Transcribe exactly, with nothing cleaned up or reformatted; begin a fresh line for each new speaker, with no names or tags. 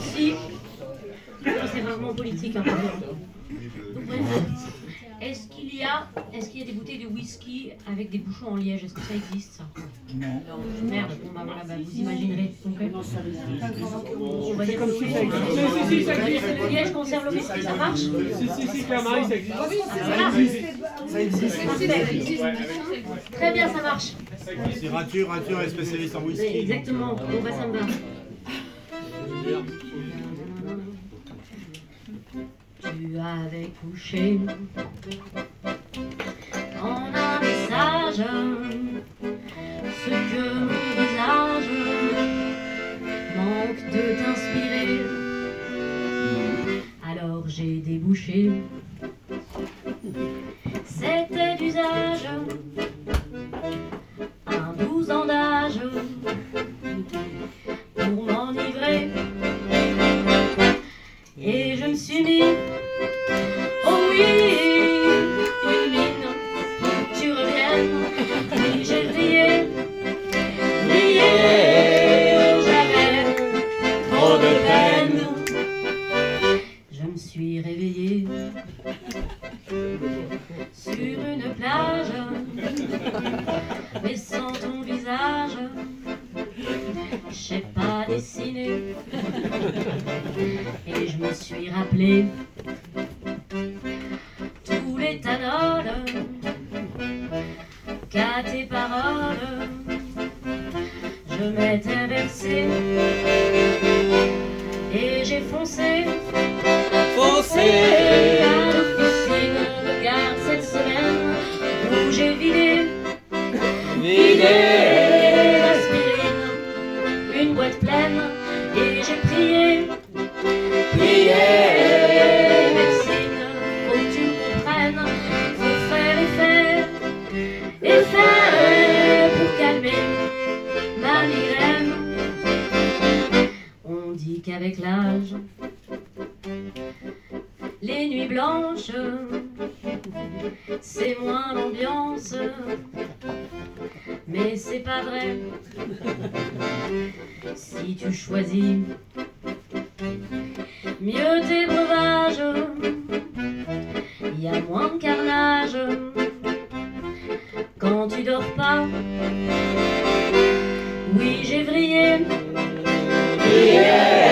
aussi. C'est rarement politique, hein, pardon. Donc, bref. Est-ce qu'il y a, est-ce qu'il y a des bouteilles de whisky avec des bouchons en liège? Est-ce que ça existe, ça? Non. Merde, bon bah voilà, bah, vous imaginerez. Okay. On va dire que oui. Le liège conserve le whisky, ça marche?
Si, si, si, clairement, ça existe.
Ça existe. Très bien, ça marche.
Si Rature, Rature est spécialiste en whisky.
Exactement, bon bah ça me va. Tu avais couché en un message ce que mon visage manque de t'inspirer. Alors j'ai débouché, c'était d'usage, un douze ans d'âge pour m'enivrer. Et je me suis mis, oh oui, une mine, tu reviennes. Et j'ai brillé, brillé, j'avais trop de peine. Je me suis réveillée sur une plage, mais sans ton visage, je sais pas dessiner. Et je me suis rappelé tous les tanoles qu'à tes paroles je m'étais versé. Et j'ai foncé, foncé à l'officine de garde cette semaine où j'ai vidé, vidé l'aspirine, une boîte pleine. Et j'ai prié, prié, médecine, faut que tu me comprennes, faut faire et faire, et faire pour calmer ma migraine. On dit qu'avec l'âge, les nuits blanches, c'est moins l'ambiance, mais c'est pas vrai. Si tu choisis mieux tes breuvages, y a moins de carnage quand tu dors pas. Oui, j'ai vrillé, vrillé.